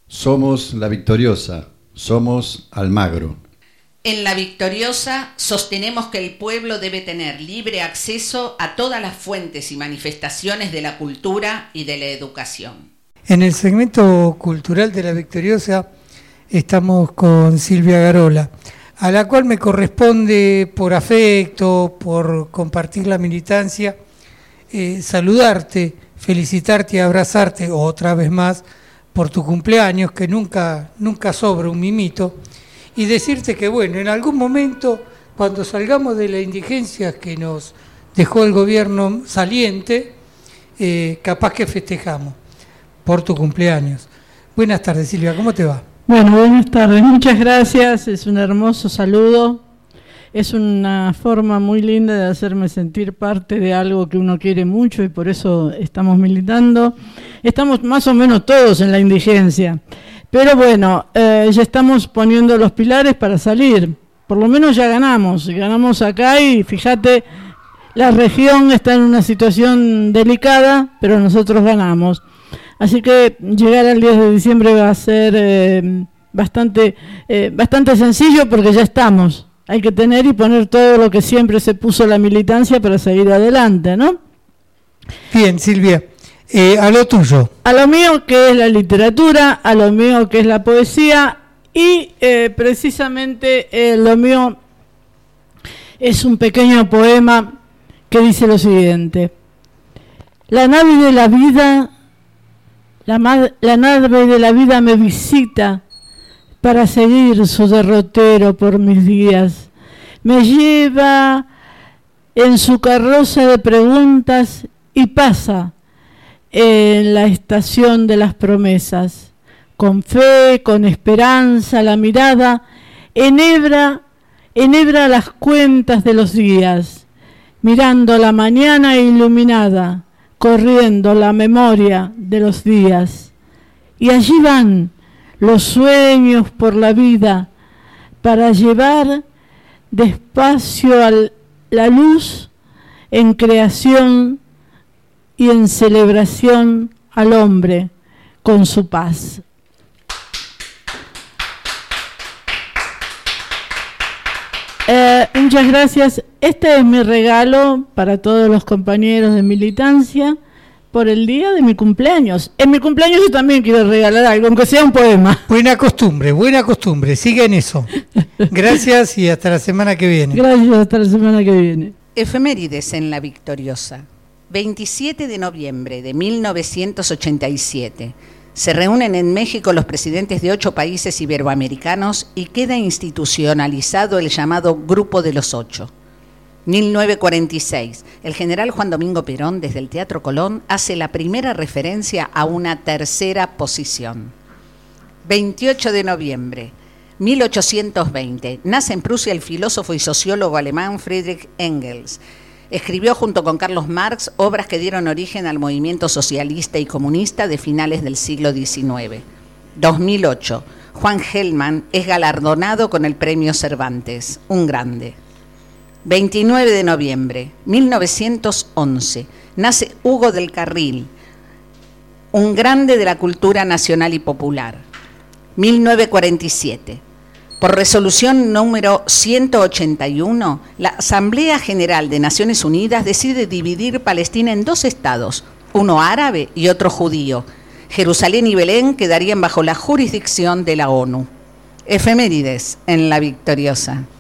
Somos La Victoriosa, somos Almagro. En La Victoriosa sostenemos que el pueblo debe tener libre acceso a todas las fuentes y manifestaciones de la cultura y de la educación. En el segmento cultural de La Victoriosa estamos con Silvia Garola, a la cual me corresponde por afecto, por compartir la militancia, saludarte, felicitarte y abrazarte otra vez más por tu cumpleaños, que nunca sobra un mimito, y decirte que bueno, en algún momento, cuando salgamos de la indigencia que nos dejó el gobierno saliente, capaz que festejamos por tu cumpleaños. Buenas tardes, Silvia, ¿cómo te va? Bueno, buenas tardes, muchas gracias, es un hermoso saludo, es una forma muy linda de hacerme sentir parte de algo que uno quiere mucho y por eso estamos militando. Estamos más o menos todos en la indigencia, pero bueno, ya estamos poniendo los pilares para salir, por lo menos ya ganamos acá y fíjate, la región está en una situación delicada, pero nosotros ganamos. Así que llegar al 10 de diciembre va a ser bastante sencillo porque ya estamos. Hay que tener y poner todo lo que siempre se puso la militancia para seguir adelante, ¿no? Bien, Silvia, a lo tuyo. A lo mío que es la literatura, a lo mío que es la poesía y precisamente lo mío es un pequeño poema que dice lo siguiente. La nave de la vida... La nave de la vida me visita para seguir su derrotero por mis días. Me lleva en su carroza de preguntas y pasa en la estación de las promesas. Con fe, con esperanza, la mirada enhebra las cuentas de los días, mirando la mañana iluminada, corriendo la memoria de los días. Y allí van los sueños por la vida para llevar despacio a la luz en creación y en celebración al hombre con su paz. Muchas gracias. Este es mi regalo para todos los compañeros de militancia por el día de mi cumpleaños. En mi cumpleaños yo también quiero regalar algo, aunque sea un poema. Buena costumbre, sigue en eso. Gracias y hasta la semana que viene. Gracias, hasta la semana que viene. Efemérides en La Victoriosa. 27 de noviembre de 1987. Se reúnen en México los presidentes de 8 países iberoamericanos y queda institucionalizado el llamado Grupo de los 8. 1946. El general Juan Domingo Perón, desde el Teatro Colón, hace la primera referencia a una tercera posición. 28 de noviembre. 1820. Nace en Prusia el filósofo y sociólogo alemán Friedrich Engels. Escribió junto con Carlos Marx obras que dieron origen al movimiento socialista y comunista de finales del siglo XIX. 2008. Juan Gelman es galardonado con el Premio Cervantes, un grande. 29 de noviembre, 1911. Nace Hugo del Carril, un grande de la cultura nacional y popular. 1947. Por resolución número 181, la Asamblea General de Naciones Unidas decide dividir Palestina en 2 estados, uno árabe y otro judío. Jerusalén y Belén quedarían bajo la jurisdicción de la ONU. Efemérides en La Victoriosa.